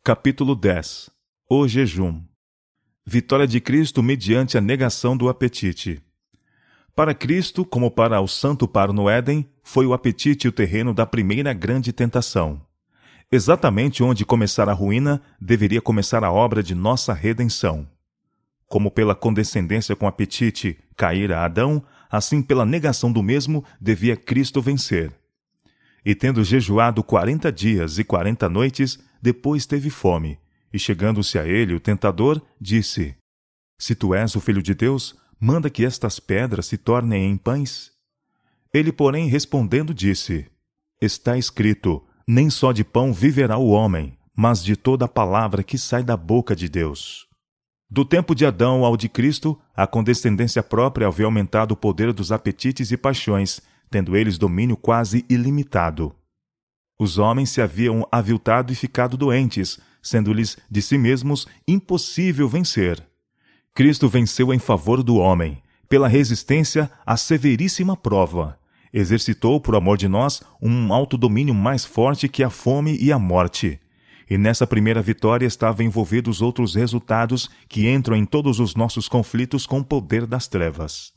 Capítulo 10. O jejum. Vitória de Cristo mediante a negação do apetite. Para Cristo, como para o santo paro no Éden, foi o apetite o terreno da primeira grande tentação. Exatamente onde começar a ruína, deveria começar a obra de nossa redenção. Como pela condescendência com o apetite caíra Adão, assim pela negação do mesmo devia Cristo vencer. E tendo jejuado 40 dias e 40 noites, depois teve fome, e chegando-se a ele o tentador, disse: Se tu és o Filho de Deus, manda que estas pedras se tornem em pães. Ele, porém, respondendo, disse: Está escrito, nem só de pão viverá o homem, mas de toda a palavra que sai da boca de Deus. Do tempo de Adão ao de Cristo, a condescendência própria havia aumentado o poder dos apetites e paixões, tendo eles domínio quase ilimitado. Os homens se haviam aviltado e ficado doentes, sendo-lhes de si mesmos impossível vencer. Cristo venceu em favor do homem, pela resistência à severíssima prova. Exercitou, por amor de nós, um autodomínio mais forte que a fome e a morte. E nessa primeira vitória estavam envolvidos outros resultados que entram em todos os nossos conflitos com o poder das trevas.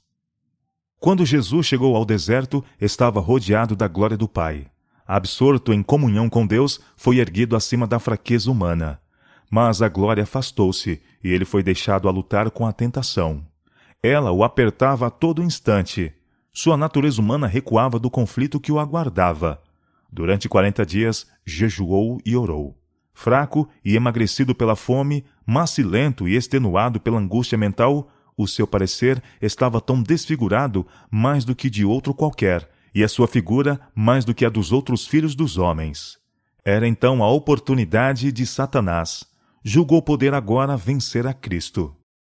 Quando Jesus chegou ao deserto, estava rodeado da glória do Pai. Absorto em comunhão com Deus, foi erguido acima da fraqueza humana. Mas a glória afastou-se, e ele foi deixado a lutar com a tentação. Ela o apertava a todo instante. Sua natureza humana recuava do conflito que o aguardava. Durante 40 dias, jejuou e orou. Fraco e emagrecido pela fome, macilento e extenuado pela angústia mental, o seu parecer estava tão desfigurado mais do que de outro qualquer, e a sua figura mais do que a dos outros filhos dos homens. Era então a oportunidade de Satanás. Julgou poder agora vencer a Cristo.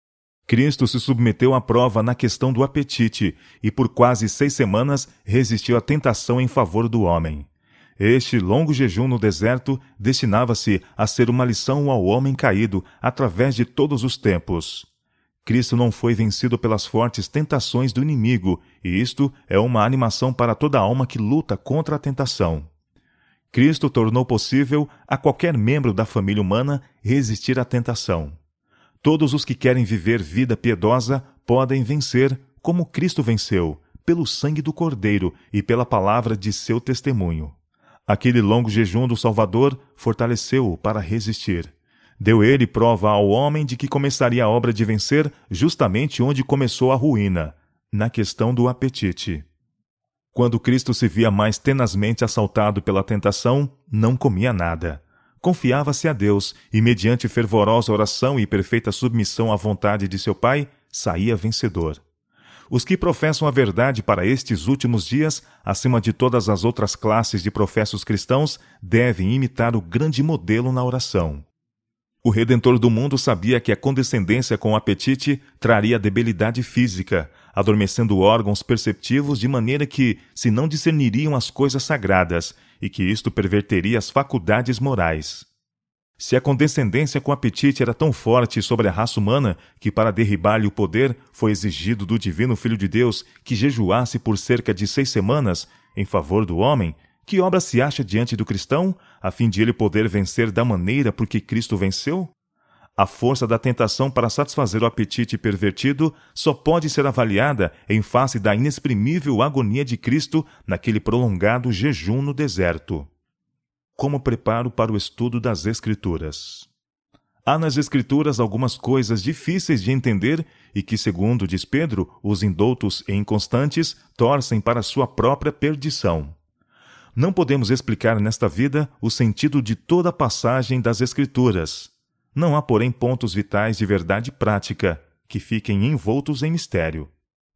Cristo se submeteu à prova na questão do apetite, e por quase 6 semanas resistiu à tentação em favor do homem. Este longo jejum no deserto destinava-se a ser uma lição ao homem caído através de todos os tempos. Cristo não foi vencido pelas fortes tentações do inimigo, e isto é uma animação para toda alma que luta contra a tentação. Cristo tornou possível a qualquer membro da família humana resistir à tentação. Todos os que querem viver vida piedosa podem vencer, como Cristo venceu, pelo sangue do Cordeiro e pela palavra de seu testemunho. Aquele longo jejum do Salvador fortaleceu-o para resistir. Deu ele prova ao homem de que começaria a obra de vencer justamente onde começou a ruína, na questão do apetite. Quando Cristo se via mais tenazmente assaltado pela tentação, não comia nada. Confiava-se a Deus e, mediante fervorosa oração e perfeita submissão à vontade de seu Pai, saía vencedor. Os que professam a verdade para estes últimos dias, acima de todas as outras classes de professos cristãos, devem imitar o grande modelo na oração. O Redentor do mundo sabia que a condescendência com o apetite traria debilidade física, adormecendo órgãos perceptivos de maneira que se não discerniriam as coisas sagradas, e que isto perverteria as faculdades morais. Se a condescendência com o apetite era tão forte sobre a raça humana que para derribar-lhe o poder foi exigido do divino Filho de Deus que jejuasse por cerca de 6 semanas em favor do homem, que obra se acha diante do cristão, a fim de ele poder vencer da maneira por que Cristo venceu? A força da tentação para satisfazer o apetite pervertido só pode ser avaliada em face da inexprimível agonia de Cristo naquele prolongado jejum no deserto. Como preparo para o estudo das Escrituras? Há nas Escrituras algumas coisas difíceis de entender e que, segundo diz Pedro, os indoutos e inconstantes torcem para sua própria perdição. Não podemos explicar nesta vida o sentido de toda a passagem das Escrituras. Não há, porém, pontos vitais de verdade prática que fiquem envoltos em mistério.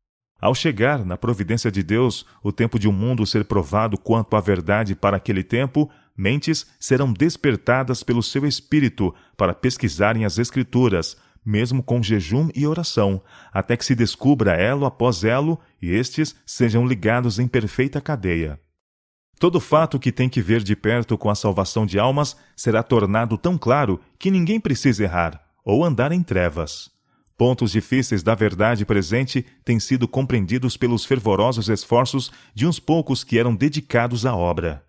Ao chegar, na providência de Deus, o tempo de um mundo ser provado quanto à verdade para aquele tempo, mentes serão despertadas pelo seu espírito para pesquisarem as Escrituras, mesmo com jejum e oração, até que se descubra elo após elo e estes sejam ligados em perfeita cadeia. Todo fato que tem que ver de perto com a salvação de almas será tornado tão claro que ninguém precisa errar ou andar em trevas. Pontos difíceis da verdade presente têm sido compreendidos pelos fervorosos esforços de uns poucos que eram dedicados à obra.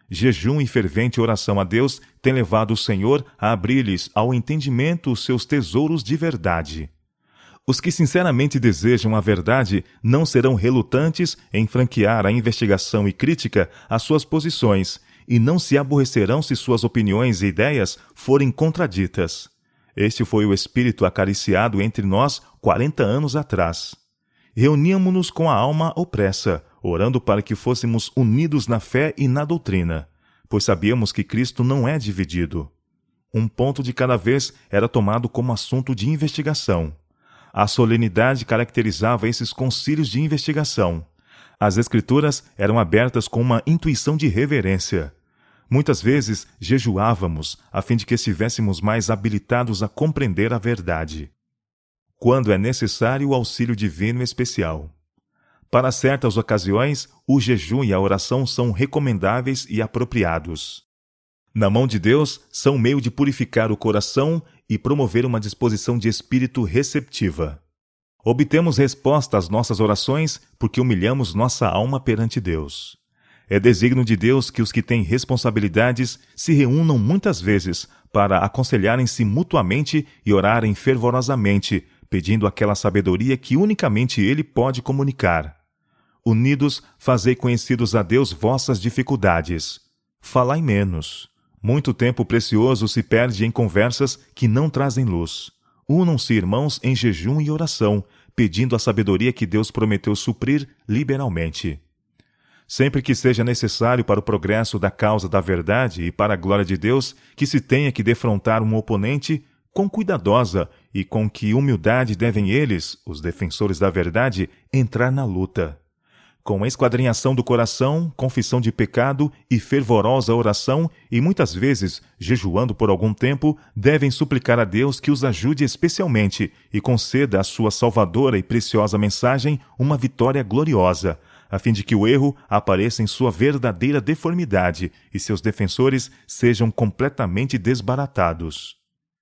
Jejum e fervente oração a Deus têm levado o Senhor a abrir-lhes ao entendimento os seus tesouros de verdade. Os que sinceramente desejam a verdade não serão relutantes em franquear a investigação e crítica às suas posições, e não se aborrecerão se suas opiniões e ideias forem contraditas. Este foi o espírito acariciado entre nós 40 anos atrás. Reuníamo-nos com a alma opressa, orando para que fôssemos unidos na fé e na doutrina, pois sabíamos que Cristo não é dividido. Um ponto de cada vez era tomado como assunto de investigação. A solenidade caracterizava esses concílios de investigação. As Escrituras eram abertas com uma intuição de reverência. Muitas vezes jejuávamos, a fim de que estivéssemos mais habilitados a compreender a verdade. Quando é necessário o auxílio divino especial. Para certas ocasiões, o jejum e a oração são recomendáveis e apropriados. Na mão de Deus, são meio de purificar o coração e promover uma disposição de espírito receptiva. Obtemos resposta às nossas orações porque humilhamos nossa alma perante Deus. É desígnio de Deus que os que têm responsabilidades se reúnam muitas vezes para aconselharem-se mutuamente e orarem fervorosamente, pedindo aquela sabedoria que unicamente Ele pode comunicar. Unidos, fazei conhecidos a Deus vossas dificuldades. Falai menos. Muito tempo precioso se perde em conversas que não trazem luz. Unam-se, irmãos, em jejum e oração, pedindo a sabedoria que Deus prometeu suprir liberalmente. Sempre que seja necessário para o progresso da causa da verdade e para a glória de Deus, que se tenha que defrontar um oponente, quão cuidadosa e com que humildade devem eles, os defensores da verdade, entrar na luta. Com esquadrinhação do coração, confissão de pecado e fervorosa oração, e muitas vezes, jejuando por algum tempo, devem suplicar a Deus que os ajude especialmente e conceda à sua salvadora e preciosa mensagem uma vitória gloriosa, a fim de que o erro apareça em sua verdadeira deformidade e seus defensores sejam completamente desbaratados.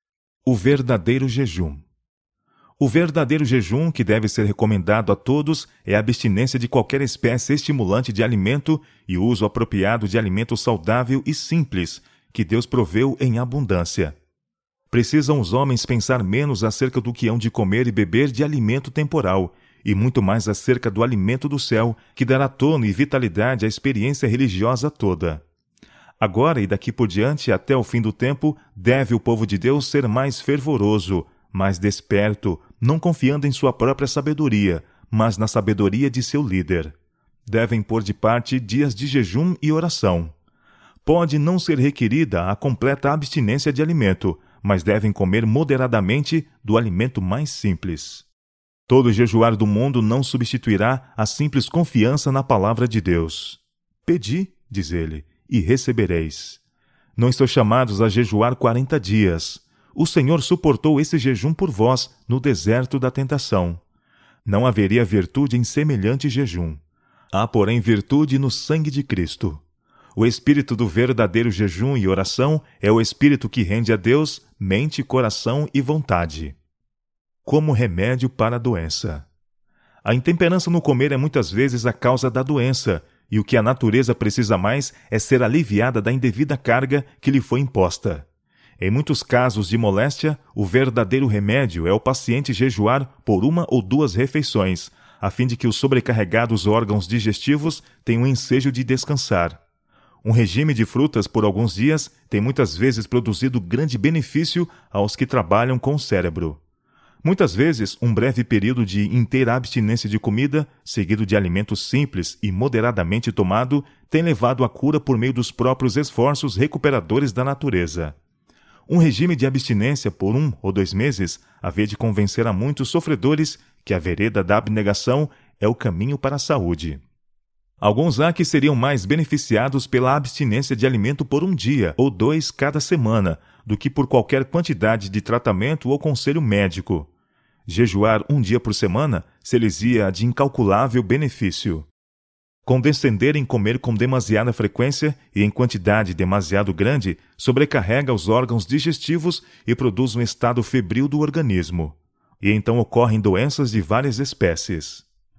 O verdadeiro jejum. O verdadeiro jejum que deve ser recomendado a todos é a abstinência de qualquer espécie estimulante de alimento e o uso apropriado de alimento saudável e simples, que Deus proveu em abundância. Precisam os homens pensar menos acerca do que hão de comer e beber de alimento temporal, e muito mais acerca do alimento do céu, que dará tono e vitalidade à experiência religiosa toda. Agora e daqui por diante, até o fim do tempo, deve o povo de Deus ser mais fervoroso, mais desperto, não confiando em sua própria sabedoria, mas na sabedoria de seu líder. Devem pôr de parte dias de jejum e oração. Pode não ser requerida a completa abstinência de alimento, mas devem comer moderadamente do alimento mais simples. Todo jejuar do mundo não substituirá a simples confiança na palavra de Deus. Pedi, diz ele, e recebereis. Não estou chamados a jejuar 40 dias. O Senhor suportou esse jejum por vós no deserto da tentação. Não haveria virtude em semelhante jejum. Há, porém, virtude no sangue de Cristo. O espírito do verdadeiro jejum e oração é o espírito que rende a Deus mente, coração e vontade. Como remédio para a doença. A intemperança no comer é muitas vezes a causa da doença, e o que a natureza precisa mais é ser aliviada da indevida carga que lhe foi imposta. Em muitos casos de moléstia, o verdadeiro remédio é o paciente jejuar por 1 ou 2 refeições, a fim de que os sobrecarregados órgãos digestivos tenham ensejo de descansar. Um regime de frutas por alguns dias tem muitas vezes produzido grande benefício aos que trabalham com o cérebro. Muitas vezes, um breve período de inteira abstinência de comida, seguido de alimento simples e moderadamente tomado, tem levado à cura por meio dos próprios esforços recuperadores da natureza. Um regime de abstinência por 1 ou 2 meses havia de convencer a muitos sofredores que a vereda da abnegação é o caminho para a saúde. Alguns há que seriam mais beneficiados pela abstinência de alimento por 1 dia ou 2 cada semana do que por qualquer quantidade de tratamento ou conselho médico. Jejuar 1 dia por semana se lhes ia de incalculável benefício. Condescender em comer com demasiada frequência e em quantidade demasiado grande sobrecarrega os órgãos digestivos e produz um estado febril do organismo. E então ocorrem doenças de várias espécies.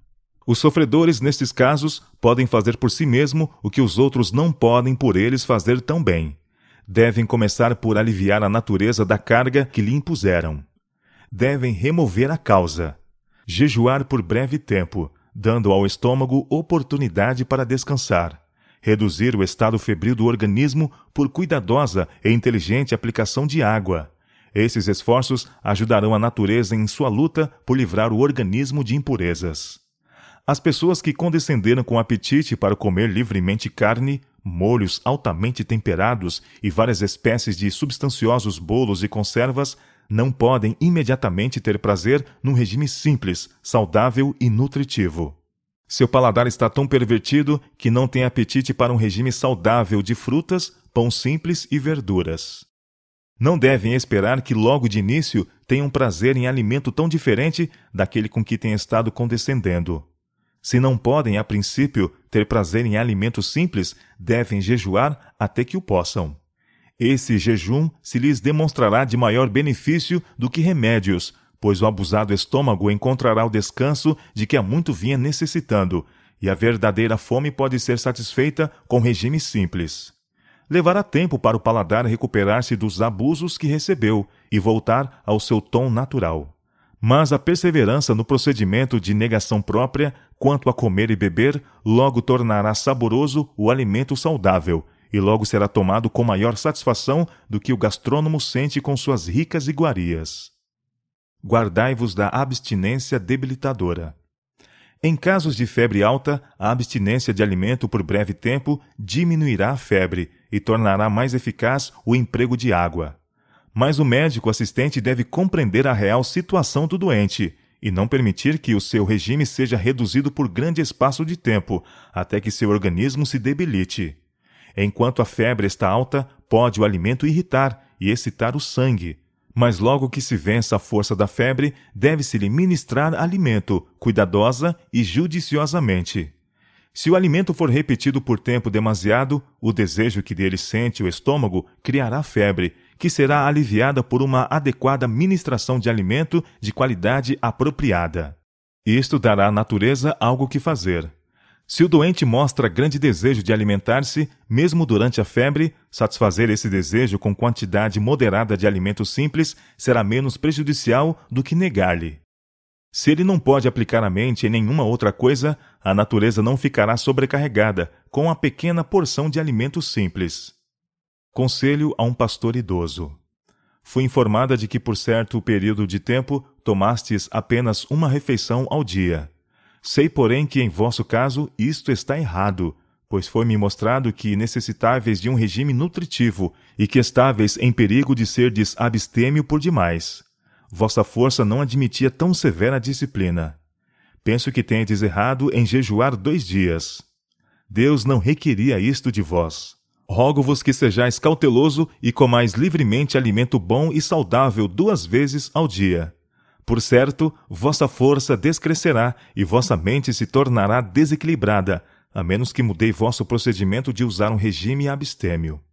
Os sofredores, nestes casos, podem fazer por si mesmo o que os outros não podem por eles fazer tão bem. Devem começar por aliviar a natureza da carga que lhe impuseram. Devem remover a causa. Jejuar por breve tempo, dando ao estômago oportunidade para descansar. Reduzir o estado febril do organismo por cuidadosa e inteligente aplicação de água. Esses esforços ajudarão a natureza em sua luta por livrar o organismo de impurezas. As pessoas que condescenderam com apetite para comer livremente carne, molhos altamente temperados e várias espécies de substanciosos bolos e conservas não podem imediatamente ter prazer num regime simples, saudável e nutritivo. Seu paladar está tão pervertido que não tem apetite para um regime saudável de frutas, pão simples e verduras. Não devem esperar que logo de início tenham prazer em alimento tão diferente daquele com que têm estado condescendendo. Se não podem, a princípio, ter prazer em alimentos simples, devem jejuar até que o possam. Esse jejum se lhes demonstrará de maior benefício do que remédios, pois o abusado estômago encontrará o descanso de que há muito vinha necessitando, e a verdadeira fome pode ser satisfeita com regime simples. Levará tempo para o paladar recuperar-se dos abusos que recebeu e voltar ao seu tom natural. Mas a perseverança no procedimento de negação própria, quanto a comer e beber, logo tornará saboroso o alimento saudável, e logo será tomado com maior satisfação do que o gastrônomo sente com suas ricas iguarias. Guardai-vos da abstinência debilitadora. Em casos de febre alta, a abstinência de alimento por breve tempo diminuirá a febre e tornará mais eficaz o emprego de água. Mas o médico assistente deve compreender a real situação do doente e não permitir que o seu regime seja reduzido por grande espaço de tempo, até que seu organismo se debilite. Enquanto a febre está alta, pode o alimento irritar e excitar o sangue. Mas logo que se vença a força da febre, deve-se-lhe ministrar alimento, cuidadosa e judiciosamente. Se o alimento for repetido por tempo demasiado, o desejo que dele sente o estômago criará febre, que será aliviada por uma adequada ministração de alimento de qualidade apropriada. Isto dará à natureza algo que fazer. Se o doente mostra grande desejo de alimentar-se, mesmo durante a febre, satisfazer esse desejo com quantidade moderada de alimento simples será menos prejudicial do que negar-lhe. Se ele não pode aplicar a mente em nenhuma outra coisa, a natureza não ficará sobrecarregada com a pequena porção de alimento simples. Conselho a um pastor idoso. Fui informada de que por certo período de tempo tomastes apenas uma refeição ao dia. Sei, porém, que em vosso caso isto está errado, pois foi-me mostrado que necessitáveis de um regime nutritivo e que estáveis em perigo de serdes abstêmio por demais. Vossa força não admitia tão severa disciplina. Penso que tendes errado em jejuar 2 dias. Deus não requeria isto de vós. Rogo-vos que sejais cauteloso e comais livremente alimento bom e saudável 2 vezes ao dia. Por certo, vossa força descrescerá e vossa mente se tornará desequilibrada, a menos que mudei vosso procedimento de usar um regime abstêmio.